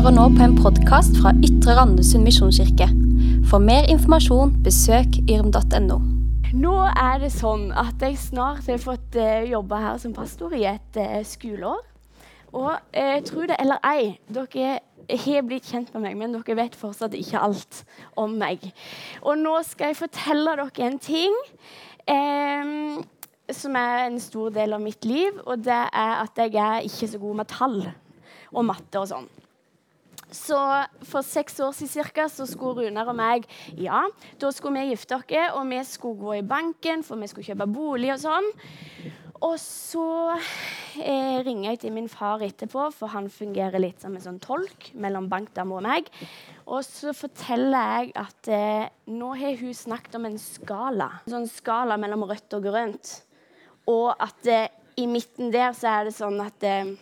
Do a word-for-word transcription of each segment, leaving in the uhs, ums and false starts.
hører nå på en podcast fra Ytre Randesund Misjonskirke. For mer informasjon, besøk yrm punktum no. Nå er det sånn at jeg snart har fått uh, jobbe her som pastor i et uh, skoleår. Og uh, tro det eller ei, dere har blitt kjent med meg, men dere vet fortsatt ikke alt om meg. Og nå skal jeg fortelle dere en ting um, som er en stor del av mitt liv, og det er at jeg er ikke så god med tall og matte og sånn. Så for seks år siden cirka, så skulle Runar og meg, ja, da skulle vi gifte oss, og vi skulle gå i banken, for vi skulle kjøpe bolig og sånn. Og så eh, ringer jeg til min far etterpå, for han fungerer litt som en sånn tolk mellom bankdame og meg. Og så forteller jeg at eh, nå har hun snakket om en skala, en sånn skala mellom rødt og grønt. Og at eh, i midten der så er det sånn at eh,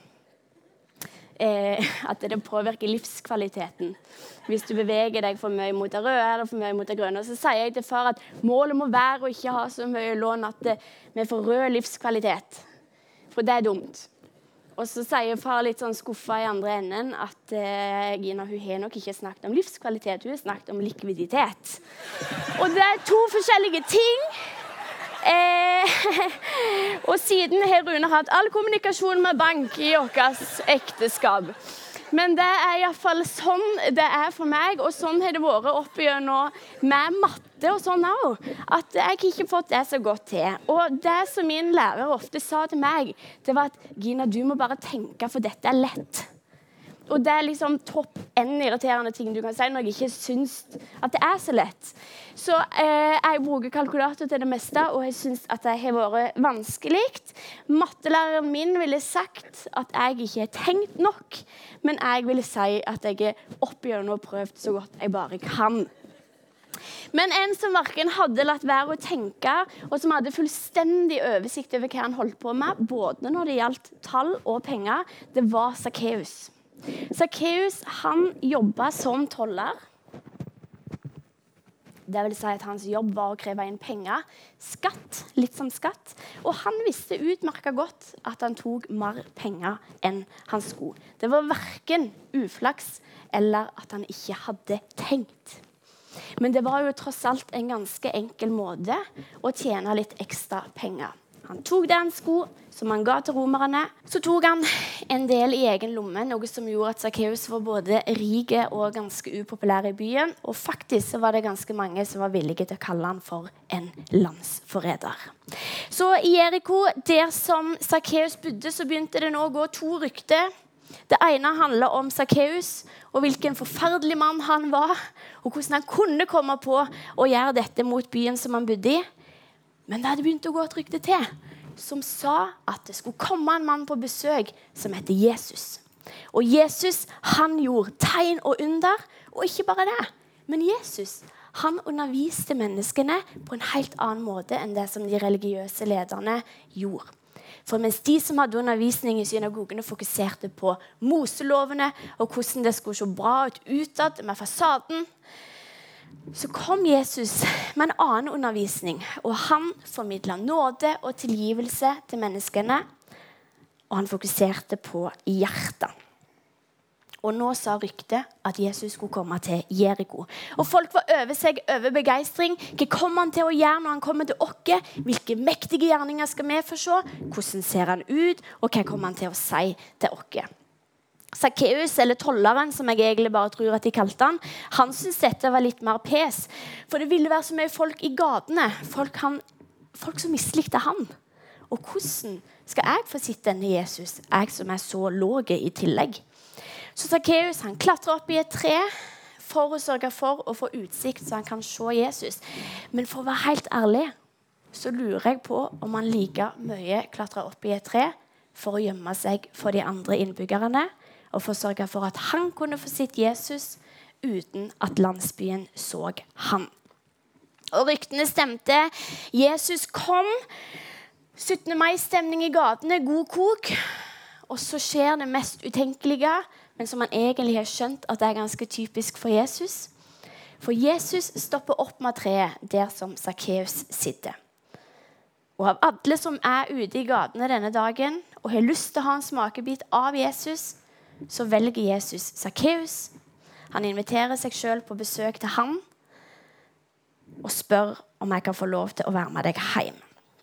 Eh, at det påvirker livskvaliteten. Hvis du beveger deg for mye mot det røde eller for mye mot det grønne. Så sier jeg til far at målet må være å ikke ha så mye lån at det, vi får rød livskvalitet. For det er dumt. Og så sier far litt sånn skuffa i andre enden at eh, Gina, hun har nok ikke snakket om livskvalitet, hun har snakket om likviditet. Og det er to forskjellige ting. Eh, og siden har Rune hatt all kommunikasjon med bank i åkers ekteskap. Men det er i hvert fall sånn det er for meg, og sånn har det vært oppe gjennom med matte og sånn også, at jeg ikke fått det så godt til. Og det som min lærer ofte sa til meg, det var at Gina, du må bare tenke, for dette er lett. Og det er liksom topp en irriterende ting du kan si når jeg ikke synes at det er så lett. Så eh, jeg bruker kalkulator til det meste, og jeg synes at det har vært vanskelig. Mattelæreren min ville sagt at jeg ikke har tenkt nok, men jeg ville si at jeg er oppgjørende og prøvd så godt jeg bare kan. Men en som hverken hadde latt være å tenke, og som hadde fullstendig oversikt over hva han holdt på med, både når det gjaldt tall og penger, det var Zacchaeus. Zacchaeus, han jobbet som toller. Det vil si at hans jobb var å kreve inn penger, skatt, litt som skatt. Og han visste utmerket godt at han tok mer penger enn han skulle. Det var hverken uflaks eller at han ikke hadde tenkt. Men det var jo tross alt en ganske enkel måte å tjene litt ekstra penger. Han tok det han skulle, som han ga til romerne. Så tok han en del i egen lomme, noe som gjorde at Zacchaeus var både rik og ganske upopulær i byen. Og faktisk så var det ganske mange som var villige til å kalle han for en landsforræder. Så i Jericho, der som Zacchaeus bodde, så begynte det nå å gå to rykter. Det ene handler om Zacchaeus, og hvilken forferdelig mann han var, og hvordan han kunne komme på å gjøre dette mot byen som han bodde i. Men det hadde begynt å gå et rykte til, som sa at det skulle komme en mann på besøk som heter Jesus. Og Jesus, han gjorde tegn og under, og ikke bare det. Men Jesus, han underviste menneskene på en helt annen måte enn det som de religiøse lederne gjorde. For mens de som hadde undervisning i synagogene fokuserte på moselovene og hvordan det skulle se bra ut utad med fasaden, så kom Jesus med en annen undervisning, og han formidlet nåde og tilgivelse til menneskene, og han fokuserte på hjertet. Og nå sa ryktet at Jesus skulle komme til Jericho. Og folk var over seg, over begeistring. Hva kommer han til å gjøre når han kommer til oss? Hvilke mektige gjerninger skal vi få se? Hvordan ser han ut? Og hva kommer han til å si til oss? Zacchaeus, eller tolleren, som jeg egentlig bare tror at de kalte han, han syntes dette var litt mer pes. For det ville være så mye folk i gatene. Folk, han, folk som mislikte han. Og hvordan skal jeg få sitte denne Jesus, jeg som er så låg i tillegg? Så Zacchaeus, han klatrer opp i et tre for å sørge for å få utsikt så han kan se Jesus. Men for å være helt ærlig, så lurer jeg på om han like mye klatrer opp i et tre for å gjemme seg for de andre innbyggerne, og for å sørge for at han kunne få sitt Jesus uten at landsbyen så han. Og ryktene stemte. Jesus kom. syttende mai-stemning i gatene, god kok. Og så skjer det mest utenkelige, men som han egentlig har skjønt at det er ganske typisk for Jesus. For Jesus stopper opp med treet der som Zacchaeus sitter. Og av alle som er ute i gatene denne dagen, og har lyst til å ha en smakebit av Jesus, så velger Jesus Zacchaeus. Han inviterer seg selv på besøk til han og spør om jeg kan få lov til å være med deg hjem.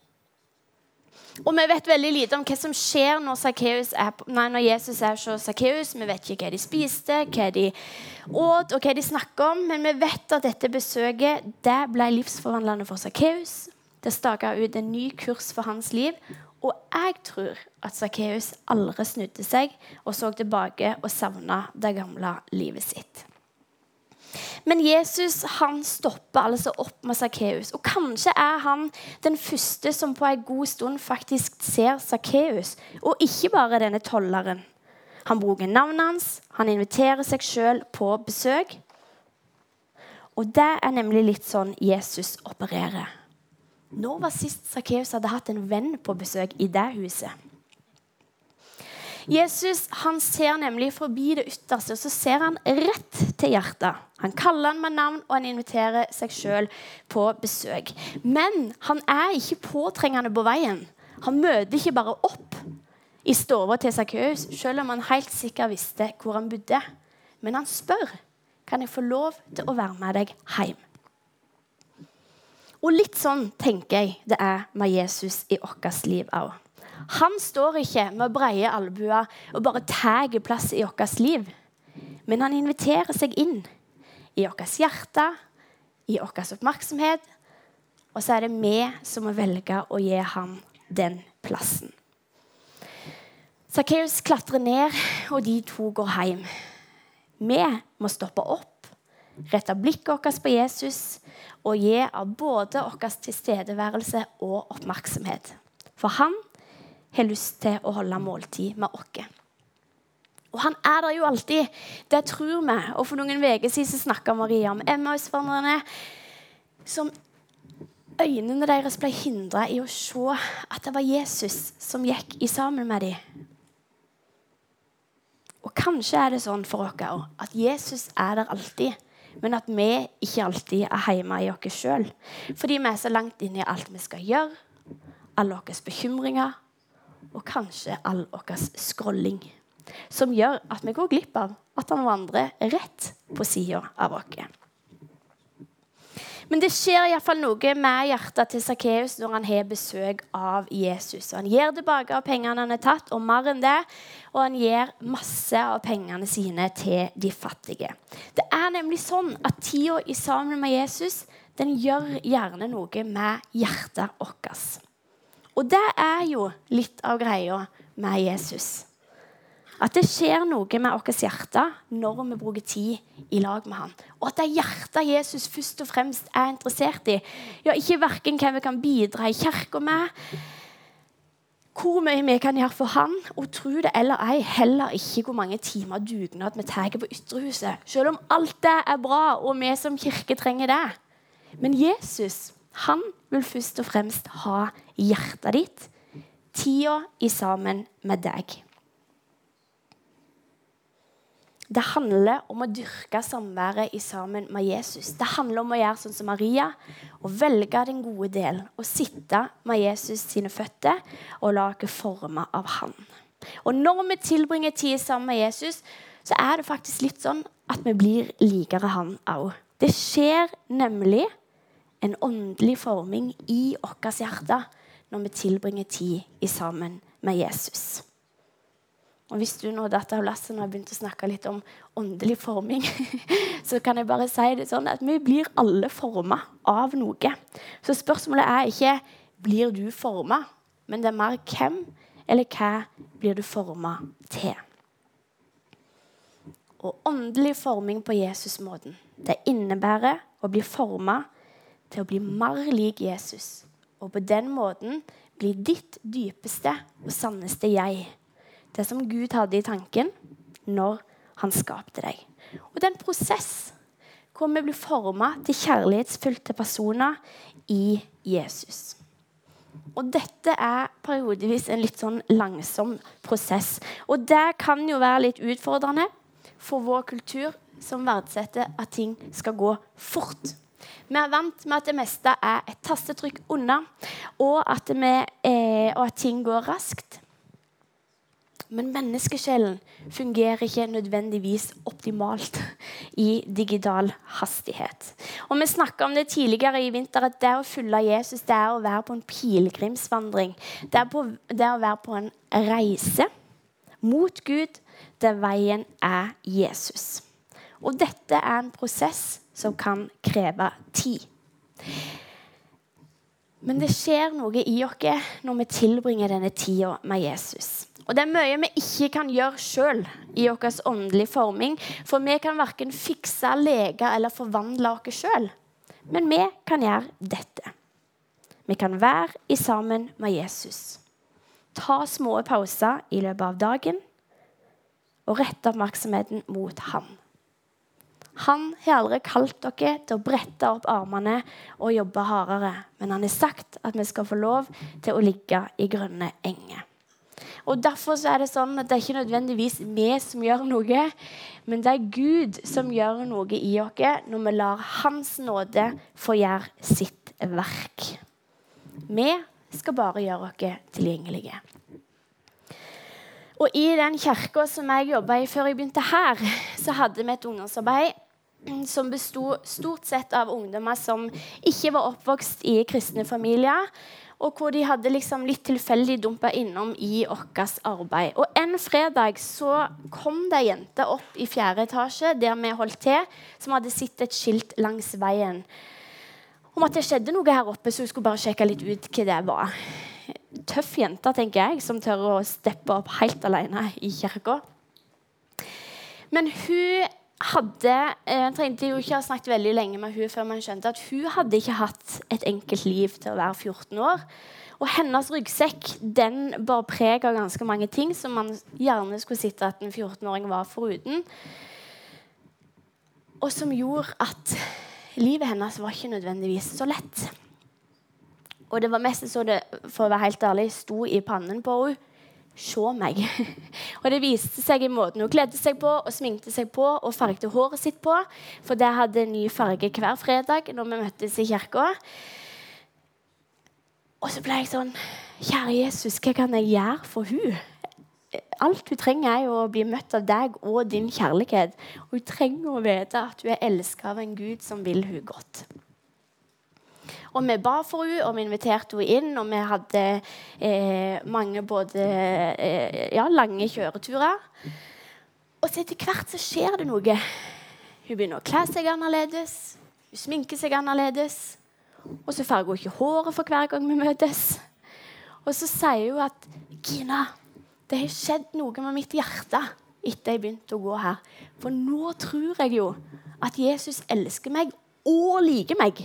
Og vi vet veldig lite om hva som skjer når, Zacchaeus er på, nei, når Jesus er hos Zacchaeus. Vi vet ikke hva de spiste, hva de åt og hva de snakker om. Men vi vet at dette besøket det ble livsforvandlende for Zacchaeus. Det staket ut en ny kurs for hans liv. Og jeg tror at Zacchaeus aldri snudde seg og så tilbake og savnet det gamle livet sitt. Men Jesus han stopper altså opp med Zacchaeus. Og kanskje er han den første som på en god stund faktisk ser Zacchaeus. Og ikke bare denne tolleren. Han bruker navnet hans. Han inviterer seg selv på besøk. Og det er nemlig litt sånn Jesus opererer. Når var sist Zacchaeus hadde hatt en venn på besøk i det huset? Jesus han ser nemlig forbi det ytterste, og så ser han rett til hjertet. Han kaller han med navn, og han inviterer seg selv på besøk. Men han er ikke påtrengende på veien. Han møter ikke bare opp i stua til Zacchaeus, selv om han helt sikkert visste hvor han bodde. Men han spør, kan jeg få lov til å være med deg hjem? Og litt sånn tenker jeg det er med Jesus i vårt liv også. Han står ikke med breie albuer og bare tar plass i vårt liv. Men han inviterer seg inn i vårt hjerte, i vår oppmerksomhet. Og så er det vi som må velge å gi ham den plassen. Zacchaeus klatrer ned, og de to går hjem. Vi må stoppe opp, rette blikket vårt på Jesus og gi av både vår tilstedeværelse og oppmerksomhet. For han har lyst til å holde måltid med oss. Og han er der jo alltid. Det tror vi. Og for noen uker siden snakket Maria om Emmaus-vandrerne som øynene deres ble hindret i å se at det var Jesus som gikk i sammen med dem. Og kanskje er det sånn for oss også, at Jesus er der alltid, men at vi ikke alltid er hjemme i oss selv. Fordi vi er så langt inne i alt vi skal gjøre, alle våre bekymringer, og kanskje all vår scrolling, som gjør at vi går glipp av at han vandrer rett på siden av oss. Men det skjer i hvert fall noe med hjertet til Zacchaeus når han har besøk av Jesus. Og han gir tilbake av pengene han har tatt, og mer enn det, og han gir masse av pengene sine til de fattige. Det er nemlig sånn at tiden i sammen med Jesus, den gjør gjerne noe med hjertet vårt. Og det er jo litt av greia med Jesus. At det skjer noe med vårt hjerte når vi bruker tid i lag med han. Og at det er hjertet Jesus først og fremst er interessert i. Ja, ikke hverken hva vi kan bidra i kirken med, hvor mye vi kan gjøre for han, og tro det eller ei, heller ikke hvor mange timer dugnad vi tar på ytterhuset. Selv om alt det er bra, og vi som kirke trenger det. Men Jesus, han vil først og fremst ha hjertet ditt, tida i sammen med deg. Det handler om å dyrke samværet i sammen med Jesus. Det handler om å gjøre sånn som Maria, og velge den gode delen, og sitte med Jesus sine føtter, og lage former av han. Og når vi tilbringer tid sammen med Jesus, så er det faktisk litt sånn at vi blir likere han også. Det skjer nemlig en åndelig forming i vårt hjerte når vi tilbringer tid i sammen med Jesus. Og hvis du nå datter av lasset når jeg begynte å snakke litt om åndelig forming, så kan jeg bare si det sånn at vi blir alle formet av noe. Så spørsmålet er ikke, blir du formet? Men det er mer hvem eller hva blir du formet til? Og åndelig forming på Jesus-måten, det innebærer å bli formet til å bli mer lik Jesus. Og på den måten blir ditt dypeste og sanneste jeg. Det som Gud hadde i tanken når han skapte deg. Og det er en prosess hvor vi blir formet til kjærlighetsfylte personer i Jesus. Og dette er periodevis en litt sånn langsom prosess. Og det kan jo være litt utfordrende for vår kultur som verdsetter at ting skal gå fort. Vi er vant med at det meste er et tastetrykk unna, og at, vi, eh, og at ting går raskt. Men menneskesjelen fungerer ikke nødvendigvis optimalt i digital hastighet. Og vi snakket om det tidligere i vinter, at det å følge Jesus, det er å være på en pilgrimsvandring. Det er, på, det er å være på en reise mot Gud, der veien er Jesus. Og dette er en prosess som kan kreve tid. Men det skjer noe i oss når vi tilbringer denne tiden med Jesus. Og det er mye vi ikke kan gjøre selv i vår åndelige forming, for vi kan hverken fikse, lege eller forvandle oss selv. Men vi kan gjøre dette. Vi kan være i sammen med Jesus. Ta små pauser i løpet av dagen og rette oppmerksomheten mot han. Han har aldri kalt dere til å brette opp armene og jobbe hardere, men han har sagt at vi skal få lov til å ligge i grønne enger. Og derfor så er det sånn at det er ikke nødvendigvis vi som gjør noe, men det er Gud som gjør noe i oss når vi lar hans nåde få gjøre sitt verk. Vi skal bare gjøre oss tilgjengelige. Og i den kirken som jeg jobbet i før jeg begynte her, så hadde vi et ungdomsarbeid som bestod stort sett av ungdommer som ikke var oppvokst i kristne familier, og hvor de hadde liksom litt tilfeldig dumpet innom i vårt arbeid. Og en fredag så kom det jenter opp i fjerde etasje, der vi holdt til, som hadde sett et skilt langs veien om at det skjedde noe her oppe, så hun skulle bare sjekke litt ut hva det var. Tøff jente, tenker jeg, som tør å steppe opp helt alene i kirken. Men hun hadde, jeg trengte jo ikke ha snakket veldig lenge med hun før man skjønte at hun hadde ikke hatt et enkelt liv til å være fjorten år. Og hennes ryggsekk, den bar preg av ganske mange ting som man gjerne skulle sitte at en fjorten-åring var foruten. Og som gjorde at livet hennes var ikke nødvendigvis så lett. Og det var mest så det, for å være helt ærlig, sto i pannen på henne. Se meg. Og det viste seg i måten hun kledde seg på, og sminkte seg på, og fargte håret sitt på. For det hadde en ny farge hver fredag når vi møttes i kirken. Og så ble jeg sånn, kjære Jesus, hva kan jeg gjøre for hun? Alt hun trenger er jo å bli møtt av deg og din kjærlighet. Og hun trenger å vite at hun er elsket av en Gud som vil hun godt. Og vi ba for henne, og vi inviterte henne inn, og vi hadde eh, mange både eh, ja, lange kjøreturer. Og så etter hvert så skjer det noe. Hun begynner å kle seg annerledes, hun sminker seg annerledes, og så farger hun ikke håret for hver gang vi møtes. Og så sier hun at, Gina, det har skjedd noe med mitt hjerte etter jeg begynte å gå her. For nå tror jeg jo at Jesus elsker meg og liker meg.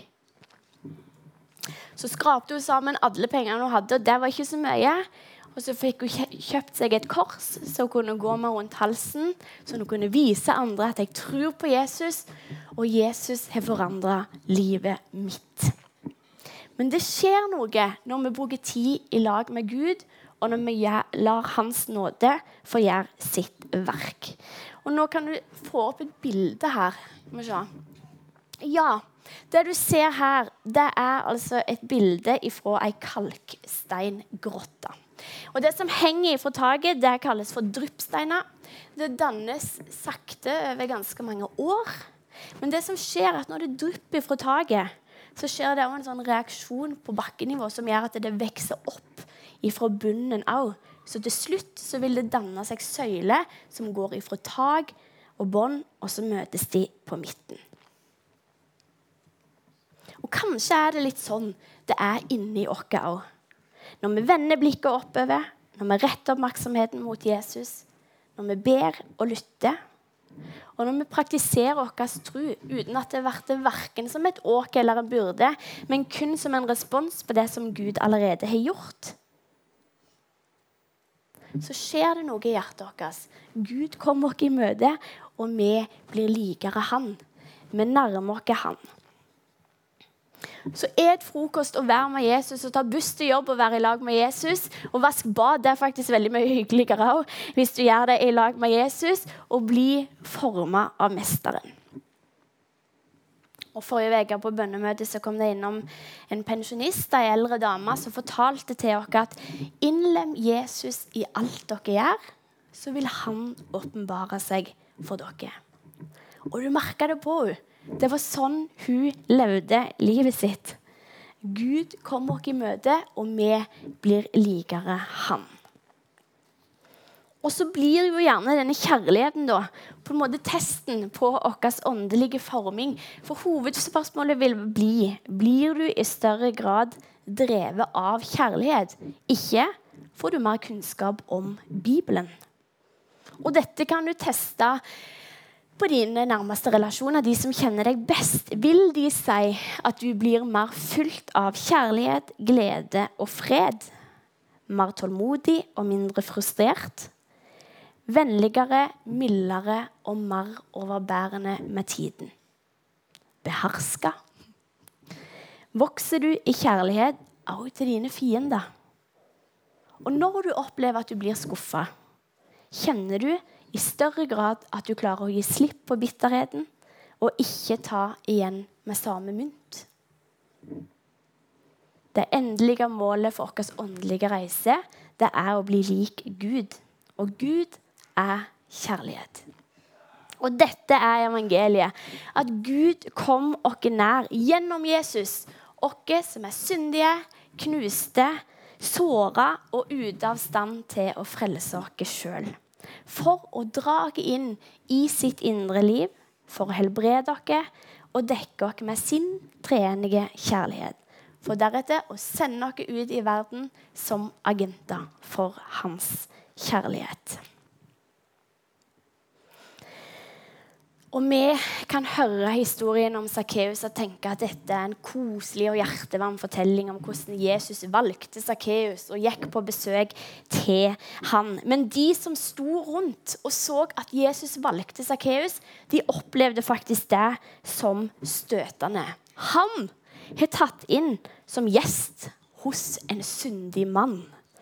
Så skrapte hun sammen alle pengene hun hadde, og det var ikke så mye. Og så fikk hun kjøpt seg et kors, så hun kunne gå med rundt halsen, så hun kunne vise andre at jeg tror på Jesus, og Jesus har forandret livet mitt. Men det skjer noe når vi bruker tid i lag med Gud, og når vi lar hans nåde få gjøre sitt verk. Og nå kan du få opp et bilde her. Må vi se. Ja, det du ser her, det er altså et bilde fra en kalksteingrotte. Og det som henger fra taket, det kalles for dryppsteiner. Det dannes sakte over ganske mange år. Men det som skjer er at når det drypper fra taket, så skjer det også en sånn reaksjon på bakkenivå som gjør at det vekser opp fra bunnen også. Så til slutt så vil det danne seg søyle som går fra tak og bånd, og så møtes de på midten. Og kanskje er det litt sånn det er inni oss også. Når vi vender blikket oppover, når vi retter oppmerksomheten mot Jesus, når vi ber og lytter, og når vi praktiserer vår tro uten at det blir hverken som et åk eller en byrde, men kun som en respons på det som Gud allerede har gjort, så skjer det noe i hjertet vårt. Gud kommer oss i møte, og vi blir likere han. Vi nærmer oss han. Så er et frokost å være med Jesus og ta buss til jobb og være i lag med Jesus og vaske bad, det er faktisk veldig mye hyggeligere også, hvis du gjør det i lag med Jesus og blir formet av mesteren. Og forrige uke på bønnemøtet så kom det innom en pensjonist, en eldre dame, som fortalte til oss at innlem Jesus i alt dere gjør, så vil han åpenbare seg for dere. Og du merket det på henne. Det var sånn hun levde livet sitt. Gud kommer oss i møte, og vi blir likere han. Og så blir jo gjerne denne kjærligheten da, på en måte testen på vår åndelige forming. For hovedspørsmålet vil bli, blir du i større grad drevet av kjærlighet? Ikke får du mer kunnskap om Bibelen. Og dette kan du teste på dine nærmeste relasjoner, de som kjenner deg best. Vil de si at du blir mer fylt av kjærlighet, glede og fred? Mer tålmodig og mindre frustrert? Vennligere, mildere og mer overbærende med tiden? Beherska? Vokser du i kjærlighet også til dine fiender? Og når du opplever at du blir skuffet, kjenner du i større grad at du klarer å gi slipp på bitterheten og ikke ta igjen med samme mynt. Det endelige målet for vår åndelige reise, det er å bli lik Gud. Og Gud er kjærlighet. Og dette er evangeliet, at Gud kom oss nær gjennom Jesus, oss som er syndige, knuste, såra og ute av stand til å frelse oss selv. For å dra oss inn i sitt indre liv, for å helbrede oss og dekke oss med sin treenige kjærlighet. For deretter å sende oss ut i verden som agenter for hans kjærlighet. Og vi kan høre historien om Zacchaeus og tenke at dette er en koselig og hjertevarm fortelling om hvordan Jesus valgte Zacchaeus og gikk på besøk til han. Men de som sto rundt og så at Jesus valgte Zacchaeus, de opplevde faktisk det som støtende. Han har tatt inn som gjest hos en syndig mann.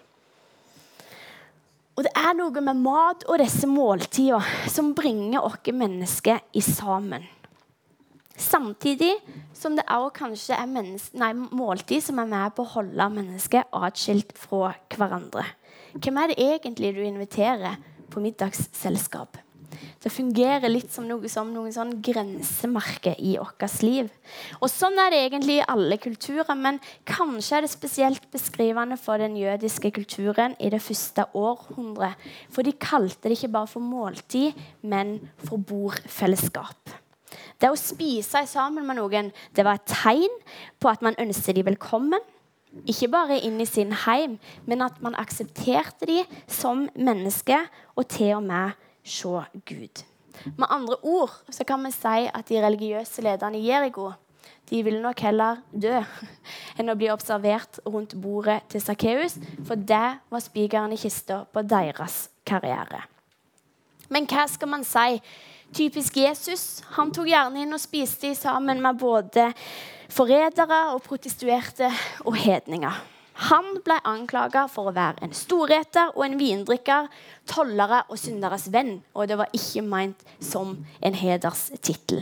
Og det er noe med mat og disse måltider som bringer oss mennesker i sammen. Samtidig som det også kanskje er menneske, nei, måltid som er med på å holde mennesker atskilt fra hverandre. Hvem er det egentlig du inviterer på middagsselskap? Det fungerer litt som noe som noen sånn grensemerke i vårt liv. Og sånn er det egentlig i alle kulturer, men kanskje er det spesielt beskrivende for den jødiske kulturen i det første århundret. For de kalte det ikke bare for måltid, men for bordfellesskap. Det å spise sammen med noen, det var et tegn på at man ønsket de velkommen. Ikke bare inn i sin heim, men at man aksepterte de som mennesker og til og med se Gud. Med andre ord så kan vi si at de religiøse lederne i Jericho, de ville nok heller dø enn å bli observert rundt bordet til Zacchaeus, for det var spikeren i kista på deres karriere. Men hva skal man si? Typisk Jesus, han tok gjerne inn og spiste sammen med både forrædere og prostituerte og hedninger. Han ble anklaget for å være en storretter og en vindrikker, tollere og synderes venn, og det var ikke ment som en hederstitel.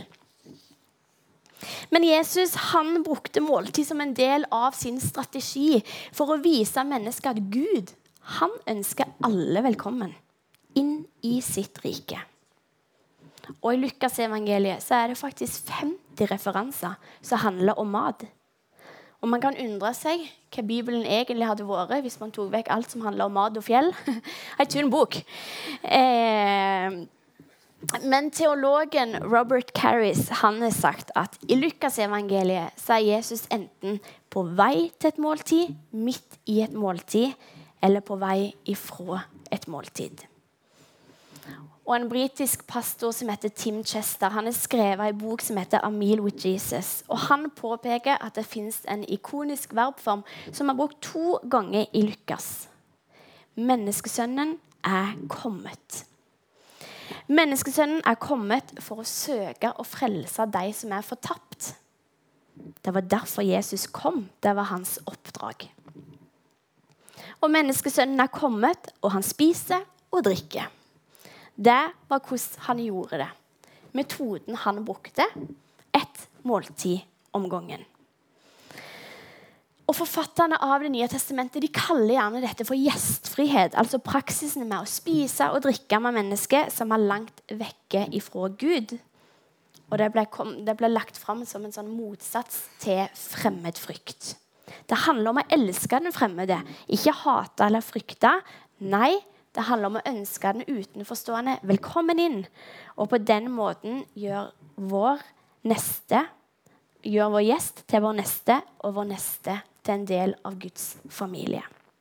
Men Jesus, han brukte måltid som en del av sin strategi for å vise mennesker at Gud, han ønsker alle velkommen inn i sitt rike. Og i Lukas evangeliet så er det faktisk femti referanser som handler om mat. Og man kan undre seg hva Bibelen egentlig hadde vært hvis man tok vekk alt som handler om mat og fjell. En tynn bok. Eh, men teologen Robert Carris, han har sagt at i Lukas evangeliet så er Jesus enten på vei til et måltid, midt i et måltid, eller på vei ifra et måltid. Og en britisk pastor som heter Tim Chester, han har skrevet en bok som heter A Meal with Jesus. Og han påpeker at det finnes en ikonisk verbform som er brukt to ganger i Lukas. Menneskesønnen er kommet. Menneskesønnen er kommet for å søke og frelse de som er fortapt. Det var derfor Jesus kom. Det var hans oppdrag. Og menneskesønnen er kommet, og han spiser og drikker. Det var hvordan han gjorde det. Metoden han brukte, ett måltid om gangen. Og forfatterne av det nye testamentet de kaller gjerne dette for gjestfrihet, altså praksisen med å spise og drikke med mennesker som er langt vekke ifra Gud. Og det ble, kom, det ble lagt fram som en sånn motsats til fremmedfrykt. Det handler om å elske den fremmede, ikke hate eller frykte. Nei, det handler om å ønske den utenforstående velkommen inn, og på den måten gjør vår neste, gjør vår gjest til vår neste, og vår neste til en del av Guds familie.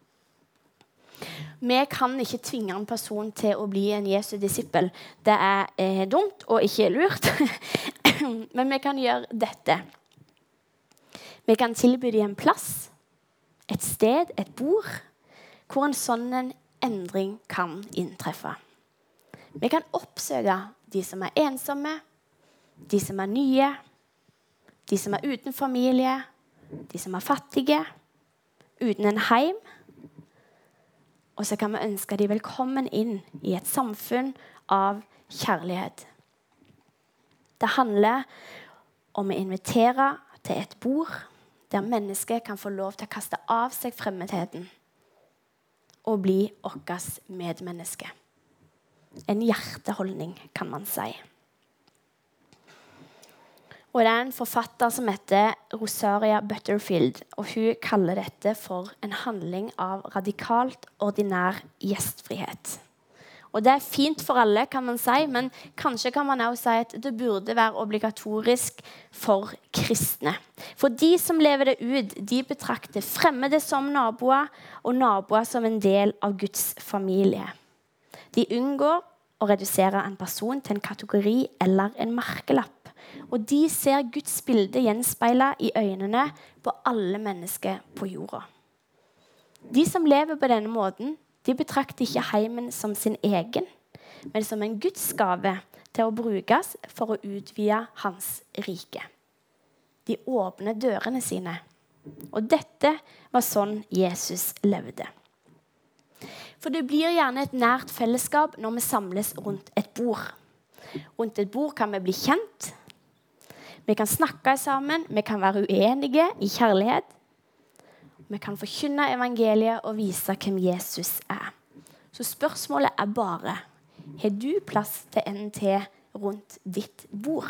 Vi kan ikke tvinge en person til å bli en Jesu disippel. Det er eh, dumt og ikke lurt. Men vi kan gjøre dette. Vi kan tilby dem en plass, et sted, et bord, hvor en sånn endring kan inntreffe. Vi kan oppsøke de som er ensomme, de som er nye, de som er uten familie, de som er fattige, uten en heim. Og så kan vi ønske de velkommen inn i et samfunn av kjærlighet. Det handler om å invitere til et bord der mennesker kan få lov til å kaste av seg fremmedheten og bli okkes medmenneske. En hjerteholdning, kan man si. Og det er en forfatter som heter Rosaria Butterfield, og hun kaller dette for en handling av radikalt ordinær gjestfrihet. Og det er fint for alle, kan man si, men kanskje kan man også si at det burde være obligatorisk for kristne. For de som lever det ut, de betrakter fremmede som naboer, og naboer som en del av Guds familie. De unngår å redusere en person til en kategori eller en merkelapp. Og de ser Guds bilde gjenspeilet i øynene på alle mennesker på jorda. De som lever på denne måten, de betrakter ikke heimen som sin egen, men som en Guds gave til å brukes for å utvide hans rike. De åpner dørene sine. Og dette var sånn Jesus levde. For det blir gjerne et nært fellesskap når vi samles rundt et bord. Rundt et bord kan vi bli kjent. Vi kan snakke sammen, vi kan være uenige i kjærlighet. Vi kan forkynne evangeliet og vise hvem Jesus er. Så spørsmålet er bare, har du plass til en til rundt ditt bord?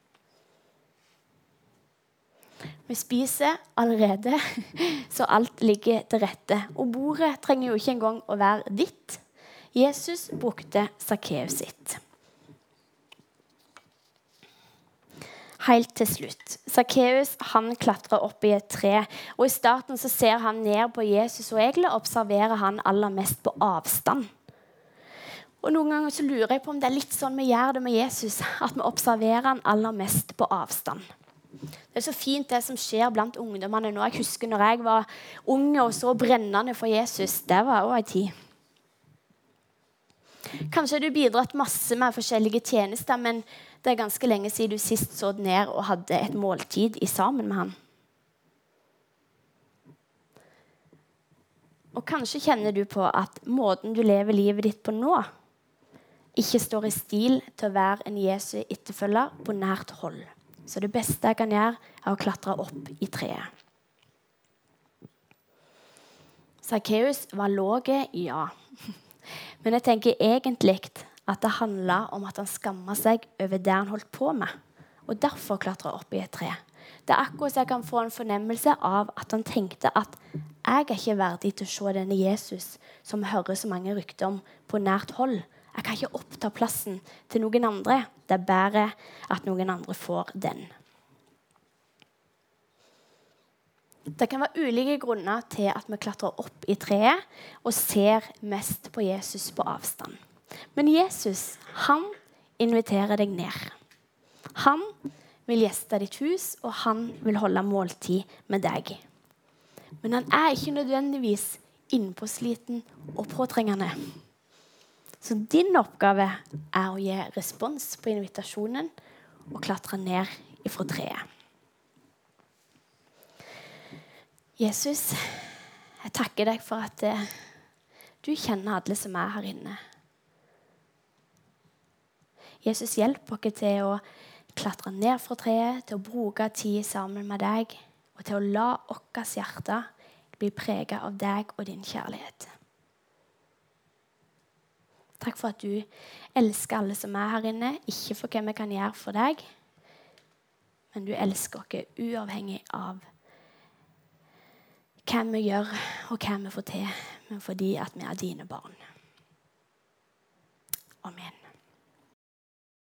Vi spiser allerede, så alt ligger til rette. Og bordet trenger jo ikke engang å være ditt. Jesus brukte Sakkeus sitt. Helt til slutt. Sakkeus, han klatrer opp i et tre, og i starten så ser han ned på Jesus, og egentlig observerer han aller mest på avstand. Og noen ganger så lurer jeg på om det er litt sånn vi gjør det med Jesus, at vi observerer han aller mest på avstand. Det er så fint det som skjer blant ungdommene nå. Jeg husker når jeg var unge og så brennende for Jesus, det var også en tid. Kanskje du bidratt masse med forskjellige tjenester, men det er ganske lenge siden du sist så ned og hadde et måltid i sammen med han. Og kanskje kjenner du på at måten du lever livet ditt på nå, ikke står i stil til å være en Jesu etterfølger på nært hold. Så det beste jeg kan gjøre, er å klatre opp i treet. Sakkeus var låge, ja. Men jeg tenker egentlig at det handlet om at han skammet seg over det han holdt på med, og derfor klatret opp i et tre. Det er akkurat så jeg kan få en fornemmelse av at han tenkte at jeg er ikke verdig til å se denne Jesus som hører så mange rykter om på nært hold. Jeg kan ikke oppta plassen til noen andre. Det er bare at noen andre får den. Det kan være ulike grunner til at vi klatrer opp i treet og ser mest på Jesus på avstand. Men Jesus, han inviterer deg ned. Han vil gjeste ditt hus, og han vil holde måltid med deg. Men han er ikke nødvendigvis innpåsliten og påtrengende. Så din oppgave er å gi respons på invitasjonen og klatre ned ifra treet. Jesus, jeg takker deg for at eh, du kjenner alle som er her inne. Jesus, hjelp oss til å klatre ned fra treet, til å bruke tid sammen med deg, og til å la okkes hjerte bli preget av deg og din kjærlighet. Takk for at du elsker alle som er her inne, ikke for hva vi kan gjøre for deg, men du elsker oss uavhengig av hva vi gjør og hva vi får til, men fordi at vi er dine barn. Amen.